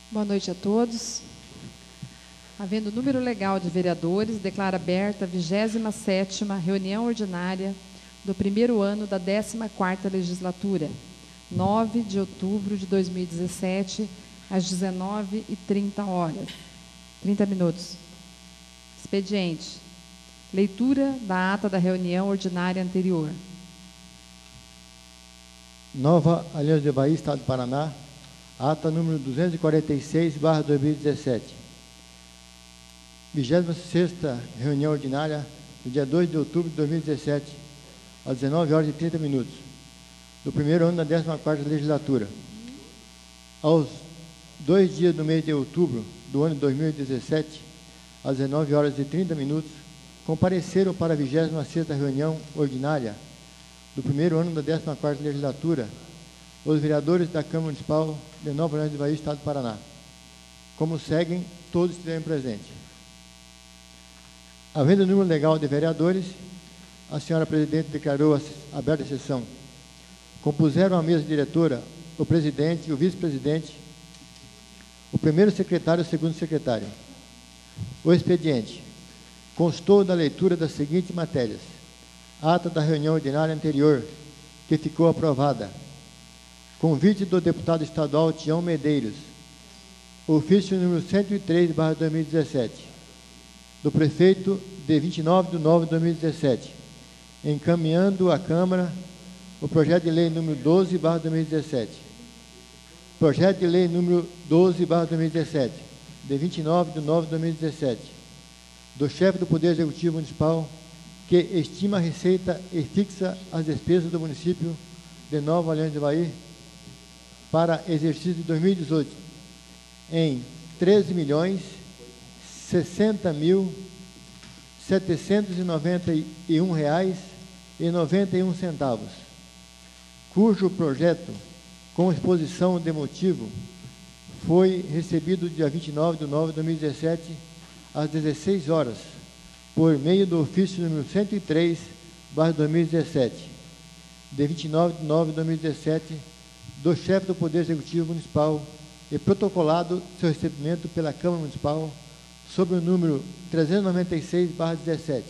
Boa noite a todos. Havendo número legal de vereadores, declaro aberta a 27ª reunião ordinária do primeiro ano da 14ª legislatura, 9 de outubro de 2017, às 19h30. 30 minutos. Expediente. Leitura da ata da reunião ordinária anterior. Nova Aliança do Bahia, Estado do Paraná, ata número 246/2017. 26ª reunião ordinária do dia 2 de outubro de 2017, às 19h30, do primeiro ano da 14ª legislatura. Aos 2 dias do mês de outubro do ano de 2017, às 19h30, compareceram para a 26ª reunião ordinária do primeiro ano da 14ª legislatura os vereadores da Câmara Municipal de Nova Aliança do Bahia, Estado do Paraná. Como seguem, todos estiverem presentes. Havendo número legal de vereadores, a senhora presidente declarou aberta a sessão. Compuseram a mesa diretora o presidente, o vice-presidente, o primeiro secretário e o segundo secretário. O expediente constou da leitura das seguintes matérias: ata da reunião ordinária anterior, que ficou aprovada. Convite do deputado estadual Tião Medeiros. Ofício número 103/2017. Do prefeito, de 29/9/2017. Encaminhando à Câmara o projeto de lei número 12/2017. Projeto de lei número 12/2017, de 29/9/2017. Do chefe do Poder Executivo Municipal, que estima a receita e fixa as despesas do município de Nova Aliança do Bahia para exercício de 2018 em R$ 13.060.791,91, cujo projeto, com exposição de motivo, foi recebido dia 29/9/2017, às 16 horas, por meio do ofício número 103/2017, de 29/9/2017, do chefe do Poder Executivo Municipal, e protocolado seu recebimento pela Câmara Municipal sob o número 396/17.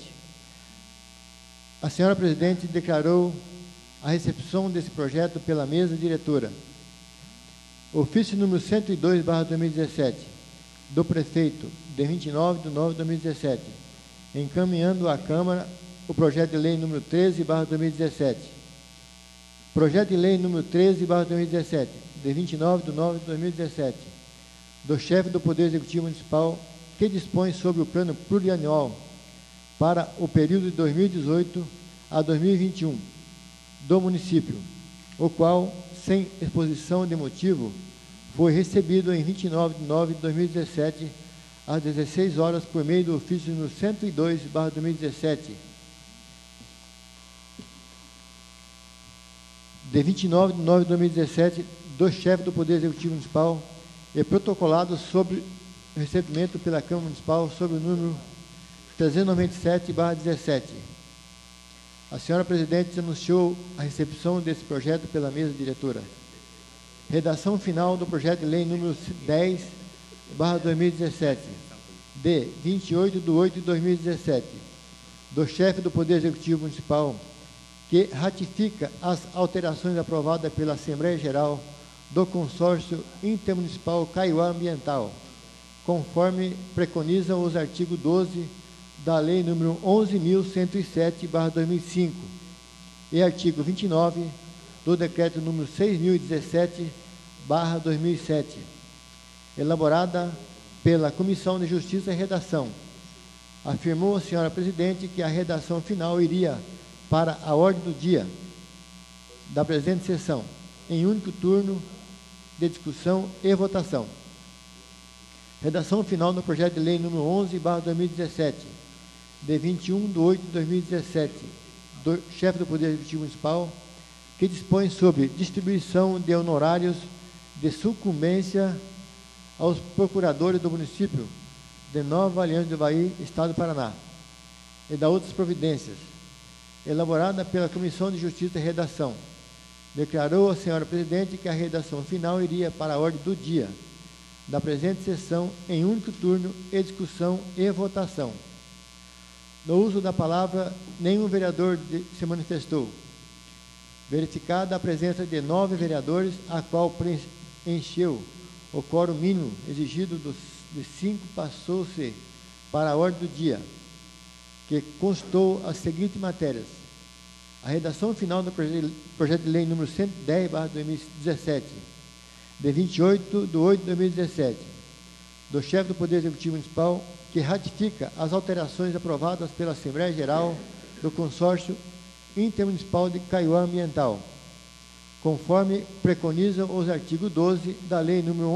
A senhora presidente declarou a recepção desse projeto pela mesa diretora. Ofício número 102/2017, do prefeito, de 29/9/2017, encaminhando à Câmara o projeto de lei número 13/2017. Projeto de lei número 13/2017, de 29/9/2017, do chefe do Poder Executivo Municipal, que dispõe sobre o plano plurianual para o período de 2018 a 2021 do município, o qual, sem exposição de motivo, foi recebido em 29/9/2017, às 16 horas, por meio do ofício número 102/2017, de 29/9/2017, do chefe do Poder Executivo Municipal, e protocolado sobre o recebimento pela Câmara Municipal sob o número 397/17. A senhora presidente anunciou a recepção desse projeto pela mesa diretora. Redação final do projeto de lei número 10/2017, de 28/8/2017, do chefe do Poder Executivo Municipal, que ratifica as alterações aprovadas pela Assembleia Geral do Consórcio Intermunicipal Kaiowá Ambiental, conforme preconizam os artigos 12 da Lei nº 11.107/2005 e artigo 29 do Decreto nº 6.017/2007, elaborada pela Comissão de Justiça e Redação. Afirmou a senhora presidente que a redação final iria para a ordem do dia da presente sessão, em único turno de discussão e votação. Redação final do projeto de lei número 11/2017, de 21/8/2017, do chefe do Poder Executivo Municipal, que dispõe sobre distribuição de honorários de sucumbência aos procuradores do município de Nova Aliança do Bahia, Estado do Paraná, e da outras providências, elaborada pela Comissão de Justiça e Redação. Declarou a senhora presidente que a redação final iria para a ordem do dia da presente sessão em único turno e discussão e votação. No uso da palavra, nenhum vereador se manifestou. Verificada a presença de 9 vereadores, a qual preencheu o quórum mínimo exigido de 5, passou-se para a ordem do dia, que constou as seguintes matérias: a redação final do projeto de lei número 110/2017, de 28/8/2017, do chefe do Poder Executivo Municipal, que ratifica as alterações aprovadas pela Assembleia Geral do Consórcio Intermunicipal de Caiuá Ambiental, conforme preconizam os artigos 12 da Lei número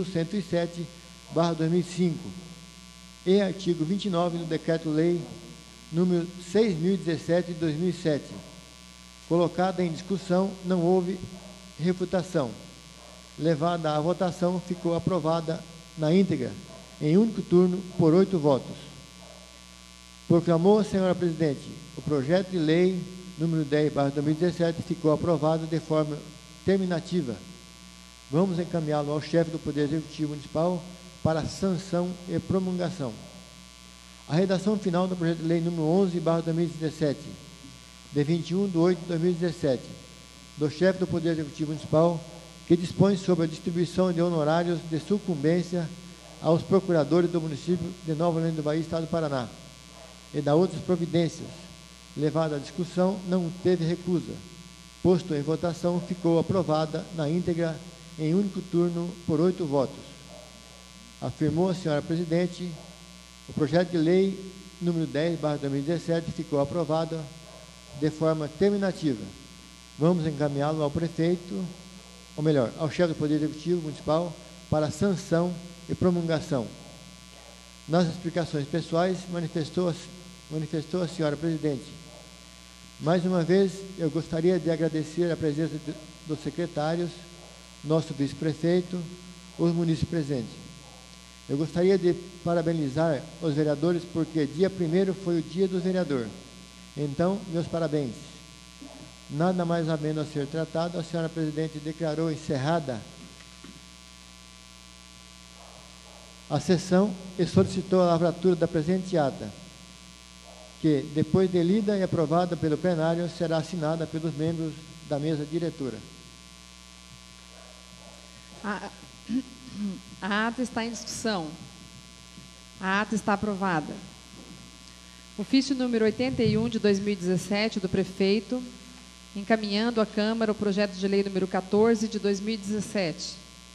11.107/2005 e artigo 29 do Decreto-Lei número 6.017 de 2007. Colocada em discussão, não houve refutação. Levada à votação, ficou aprovada na íntegra, em único turno, por 8 votos. Proclamou a senhora presidente: o projeto de lei número 10/2017 ficou aprovado de forma terminativa. Vamos encaminhá-lo ao chefe do Poder Executivo Municipal para sanção e promulgação. A redação final do projeto de lei número 11/2017, de 21/8/2017, do chefe do Poder Executivo Municipal, que dispõe sobre a distribuição de honorários de sucumbência aos procuradores do município de Nova Orleans do Bahia, Estado do Paraná, e da outras providências. Levada à discussão, não teve recusa. Posto em votação, ficou aprovada na íntegra, em único turno, por 8 votos. Afirmou a senhora presidente: o projeto de lei número 10/2017 ficou aprovado de forma terminativa. Vamos encaminhá-lo ao prefeito, ou melhor, ao chefe do Poder Executivo Municipal, para sanção e promulgação. Nas explicações pessoais, manifestou a senhora presidente: mais uma vez, eu gostaria de agradecer a presença dos secretários, nosso vice-prefeito, os munícipes presentes. Eu gostaria de parabenizar os vereadores, porque dia 1º foi o dia do vereador. Então, meus parabéns. Nada mais a menos a ser tratado, a senhora presidente declarou encerrada a sessão e solicitou a lavratura da presente ata, que, depois de lida e aprovada pelo plenário, será assinada pelos membros da mesa diretora. A ata está em discussão. A ata está aprovada. Ofício número 81 de 2017 do prefeito, encaminhando à Câmara o projeto de lei número 14 de 2017.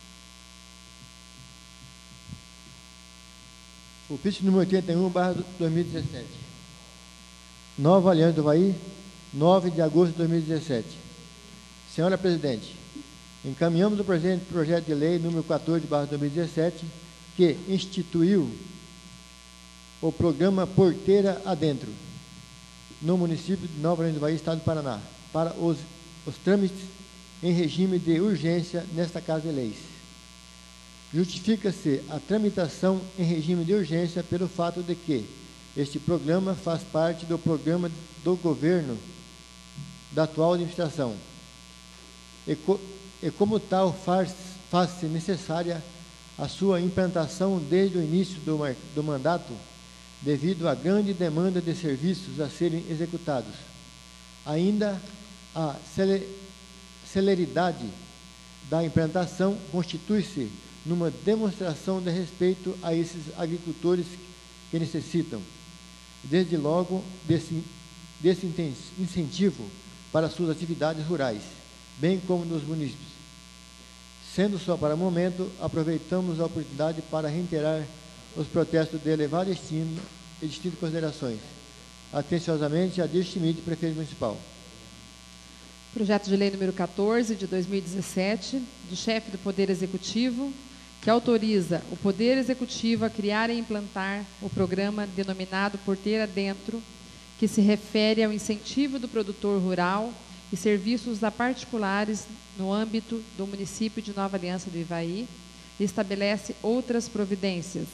Ofício número 81/2017. Nova Aliança do Bahia, 9 de agosto de 2017. Senhora presidente, encaminhamos o presente projeto de lei número 14/2017, que instituiu o programa Porteira Adentro, no município de Nova Orleans do Bahia, Estado do Paraná, para os trâmites em regime de urgência nesta Casa de Leis. Justifica-se a tramitação em regime de urgência pelo fato de que este programa faz parte do programa do governo da atual administração e como tal faz-se necessária a sua implantação desde o início do mandato, devido à grande demanda de serviços a serem executados. Ainda a celeridade da implantação constitui-se numa demonstração de respeito a esses agricultores que necessitam, desde logo, desse incentivo para suas atividades rurais, bem como dos munícipes. Sendo só para o momento, aproveitamos a oportunidade para reiterar os protestos de elevada estima e distintas considerações. Atenciosamente, Adir Schmidt, prefeito municipal. Projeto de lei número 14 de 2017, do chefe do Poder Executivo, que autoriza o Poder Executivo a criar e implantar o programa denominado Porteira Dentro, que se refere ao incentivo do produtor rural e serviços a particulares no âmbito do município de Nova Aliança do Ivaí, e estabelece outras providências.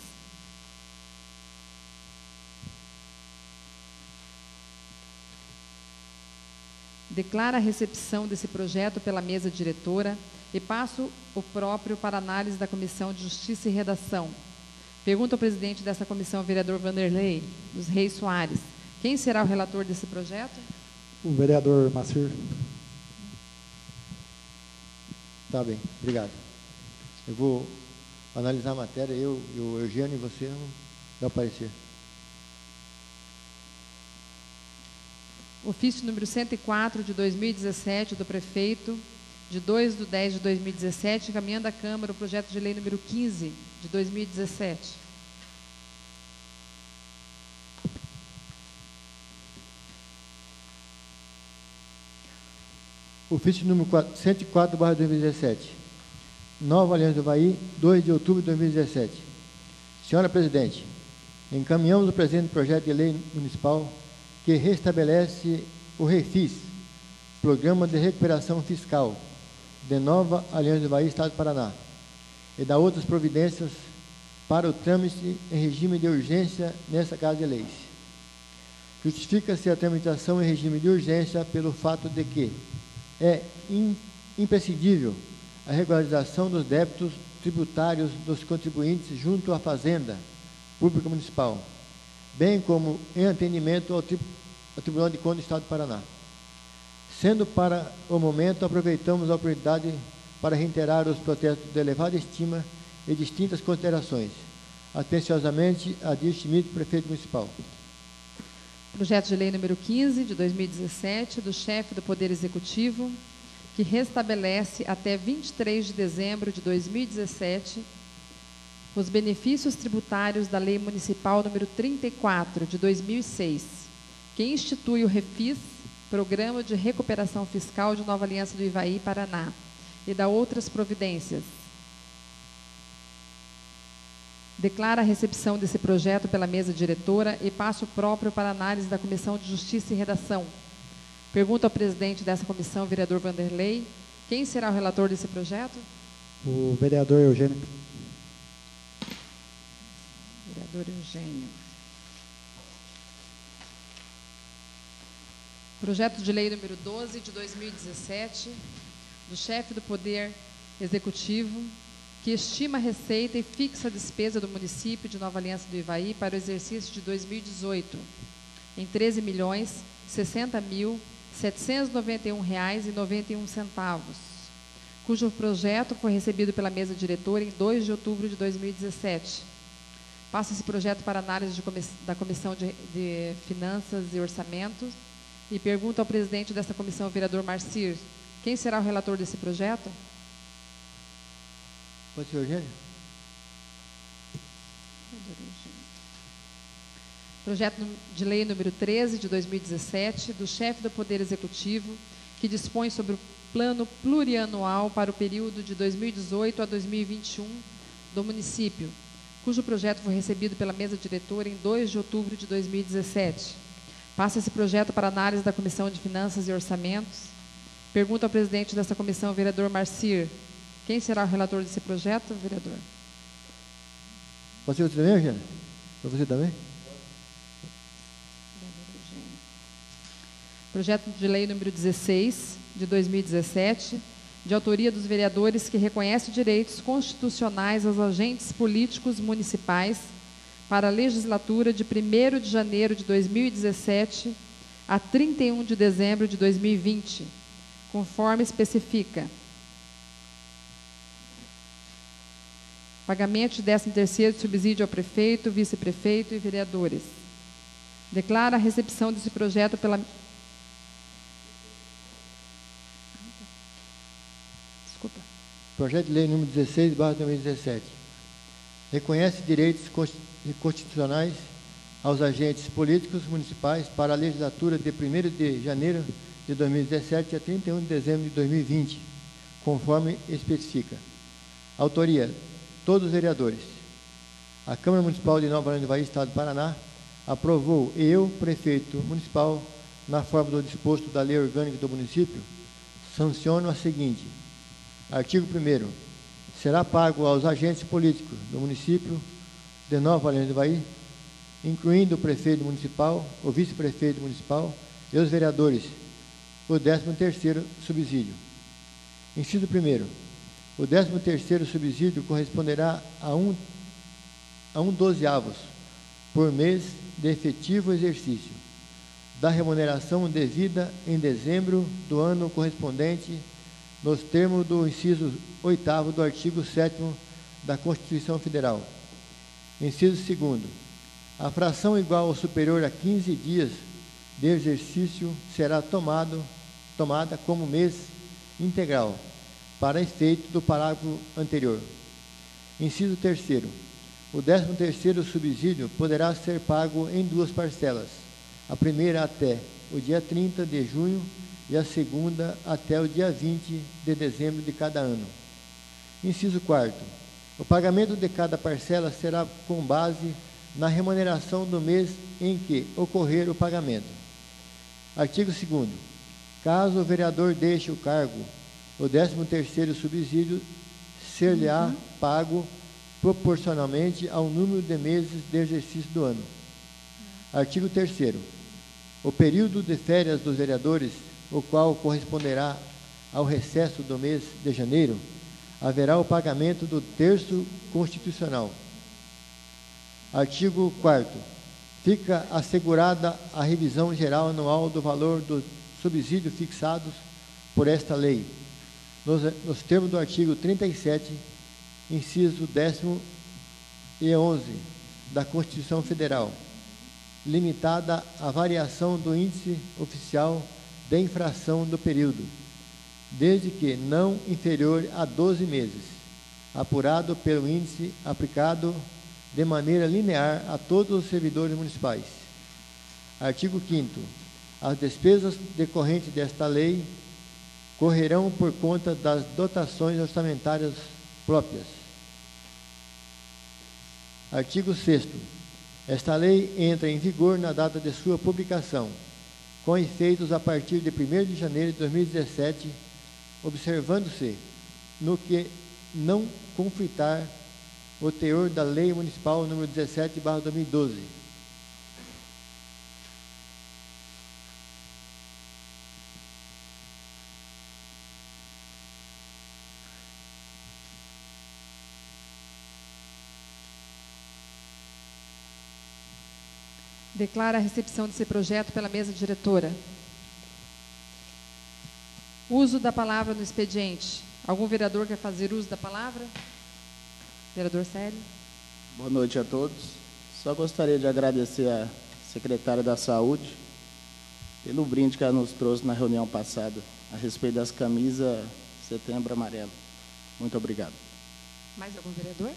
Declara a recepção desse projeto pela mesa diretora, e passo o próprio para análise da Comissão de Justiça e Redação. Pergunta ao presidente dessa comissão, vereador Vanderlei dos Reis Soares, quem será o relator desse projeto? O vereador Marcir. Tá bem, obrigado. Eu vou analisar a matéria, eu e o Eugênio, e você não dá parecer. Ofício número 104 de 2017 do prefeito, de 2/10/2017, encaminhando à Câmara o projeto de lei número 15 de 2017. Ofício número 104/2017. Nova Aliança do Havaí, 2 de outubro de 2017. Senhora Presidente, encaminhamos o presente projeto de lei municipal que restabelece o REFIS, Programa de Recuperação Fiscal, de Nova Aliança do Havaí, Estado do Paraná, e dá outras providências para o trâmite em regime de urgência nessa Casa de Leis. Justifica-se a tramitação em regime de urgência pelo fato de que é imprescindível a regularização dos débitos tributários dos contribuintes junto à Fazenda Pública Municipal, bem como em atendimento ao Tribunal de Contas do Estado do Paraná. Sendo para o momento, aproveitamos a oportunidade para reiterar os protestos de elevada estima e distintas considerações. Atenciosamente, Adir Schmidt, prefeito municipal. Projeto de lei número 15 de 2017, do chefe do Poder Executivo, que restabelece até 23 de dezembro de 2017 os benefícios tributários da Lei Municipal número 34 de 2006, que institui o REFIS, Programa de Recuperação Fiscal de Nova Aliança do Havaí, Paraná, e dá outras providências. Declara a recepção desse projeto pela mesa diretora e passo o próprio para análise da Comissão de Justiça e Redação. Pergunto ao presidente dessa comissão, vereador Vanderlei, quem será o relator desse projeto? O vereador Eugênio. Vereador Eugênio. Projeto de lei número 12 de 2017, do chefe do Poder Executivo, que estima a receita e fixa a despesa do município de Nova Aliança do Havaí para o exercício de 2018 em R$ 13.060.791,91, cujo projeto foi recebido pela mesa diretora em 2 de outubro de 2017. Passa esse projeto para análise da Comissão de Finanças e Orçamentos e pergunto ao presidente dessa comissão, vereador Marcir, quem será o relator desse projeto? Pode ser, Eugênio? Projeto de lei número 13 de 2017, do chefe do Poder Executivo, que dispõe sobre o plano plurianual para o período de 2018 a 2021 do município, cujo projeto foi recebido pela mesa diretora em 2 de outubro de 2017. Passa esse projeto para análise da Comissão de Finanças e Orçamentos. Pergunto ao presidente dessa comissão, vereador Marcir, quem será o relator desse projeto, vereador? Pode ser você também, Eugênio? Para você também? Projeto de lei número 16, de 2017, de autoria dos vereadores, que reconhece direitos constitucionais aos agentes políticos municipais para a legislatura de 1º de janeiro de 2017 a 31 de dezembro de 2020, conforme especifica: pagamento de 13º subsídio ao prefeito, vice-prefeito e vereadores. Declara a recepção desse projeto pela... Desculpa. Projeto de lei número 16/2017. Reconhece direitos constitucionais aos agentes políticos municipais para a legislatura de 1º de janeiro de 2017 a 31 de dezembro de 2020, conforme especifica. Autoria: todos os vereadores. A Câmara Municipal de Nova Aliança do Havaí, Estado do Paraná, aprovou, e eu, prefeito municipal, na forma do disposto da Lei Orgânica do Município, sanciono a seguinte: artigo 1º. Será pago aos agentes políticos do município de Nova Aliança do Havaí, incluindo o prefeito municipal, o vice-prefeito municipal e os vereadores, o 13º subsídio. Inciso 1º. O 13º subsídio corresponderá a um 12º por mês de efetivo exercício da remuneração devida em dezembro do ano correspondente, nos termos do inciso 8º do artigo 7º da Constituição Federal. Inciso 2º. A fração igual ou superior a 15 dias de exercício será tomada como mês integral, para efeito do parágrafo anterior. Inciso 3º. O 13º subsídio poderá ser pago em 2 parcelas, a primeira até o dia 30 de junho e a segunda até o dia 20 de dezembro de cada ano. Inciso 4º. O pagamento de cada parcela será com base na remuneração do mês em que ocorrer o pagamento. Artigo 2º. Caso o vereador deixe o cargo, o 13º subsídio ser-lhe-á pago proporcionalmente ao número de meses de exercício do ano. Artigo 3º. O período de férias dos vereadores, o qual corresponderá ao recesso do mês de janeiro, haverá o pagamento do terço constitucional. Artigo 4º. Fica assegurada a revisão geral anual do valor do subsídio fixados por esta lei, nos termos do artigo 37, inciso 10º e 11 da Constituição Federal, limitada à variação do índice oficial de infração do período, desde que não inferior a 12 meses, apurado pelo índice aplicado de maneira linear a todos os servidores municipais. Artigo 5º. As despesas decorrentes desta lei correrão por conta das dotações orçamentárias próprias. Artigo 6º. Esta lei entra em vigor na data de sua publicação, com efeitos a partir de 1º de janeiro de 2017, observando-se, no que não conflitar, o teor da Lei Municipal nº 17/2012. Declara a recepção desse projeto pela mesa diretora. Uso da palavra no expediente. Algum vereador quer fazer uso da palavra? Vereador Célio. Boa noite a todos. Só gostaria de agradecer à secretária da Saúde pelo brinde que ela nos trouxe na reunião passada a respeito das camisas Setembro Amarelo. Muito obrigado. Mais algum vereador?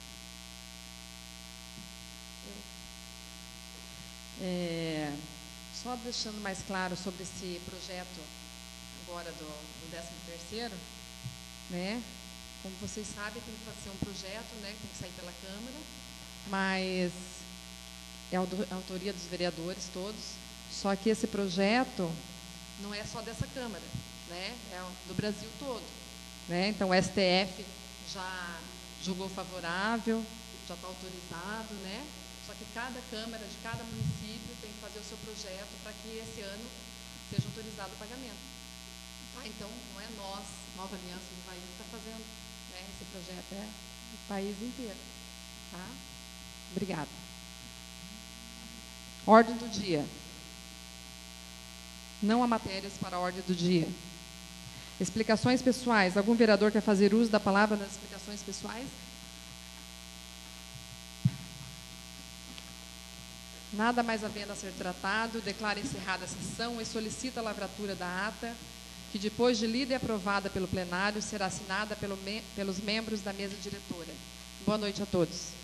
Só deixando mais claro sobre esse projeto agora do 13º, né? Como vocês sabem, tem que ser um projeto, né, que tem que sair pela Câmara, mas é a autoria dos vereadores todos, só que esse projeto não é só dessa Câmara, né? É do Brasil todo, né? Então o STF já julgou favorável, já está autorizado, né? Só que cada Câmara de cada município tem que fazer o seu projeto para que esse ano seja autorizado o pagamento. Tá? Então, não é nós, Nova Aliança do País, que está fazendo, né, esse projeto, é o país inteiro. Tá? Obrigada. Ordem do dia. Não há matérias para a ordem do dia. Explicações pessoais. Algum vereador quer fazer uso da palavra nas explicações pessoais? Nada mais havendo a ser tratado, declara encerrada a sessão e solicita a lavratura da ata, que depois de lida e aprovada pelo plenário, será assinada pelos membros da mesa diretora. Boa noite a todos.